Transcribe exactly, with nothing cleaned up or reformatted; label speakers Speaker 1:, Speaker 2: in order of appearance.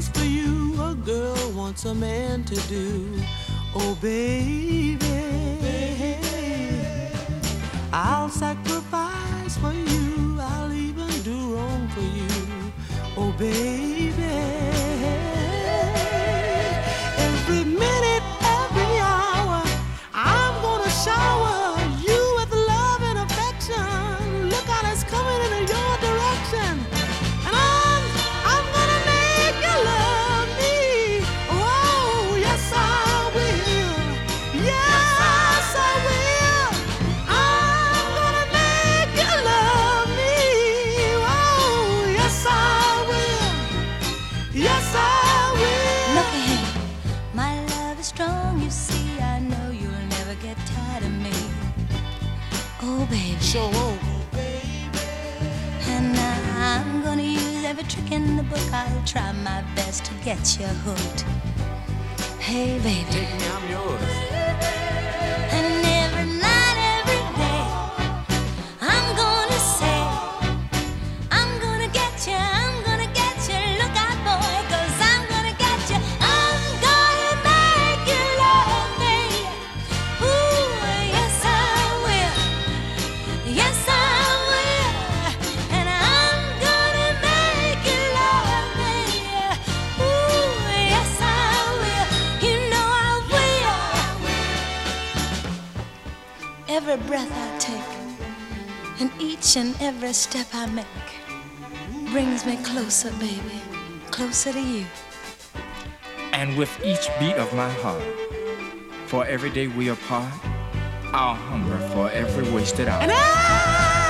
Speaker 1: things for you a girl wants a man to do. Oh baby, I'll sacrifice for you, I'll even do wrong for you. Oh baby, every minute, every hour, I'm gonna shower you with love and affection. Look out, it's coming in your direction. And I'm, I'm gonna make you love me. Oh, yes I will. Yes I will. I'm gonna make you love me. Oh, yes I will. Yes I will.
Speaker 2: Look ahead, my love is strong, you see. I know you'll never get tired of me. Oh, baby.
Speaker 1: Sure won't.
Speaker 2: And I'm gonna use every trick in the book. I'll try my best to get you hooked. Hey, baby.
Speaker 1: Take me, I'm yours.
Speaker 2: And every night, every day, I'm gonna say, I'm gonna get you, I'm gonna get you. Look out, boy, 'cause I'm gonna get you. I'm gonna make you love me. Ooh, yes I will. Yes I will. And I'm gonna make you love me. Ooh, yes I will. You know I will. Every breath I take and each and every step I make brings me closer, baby, closer to you.
Speaker 3: And with each beat of my heart, for every day we apart, I'll hunger for every wasted hour.
Speaker 1: And I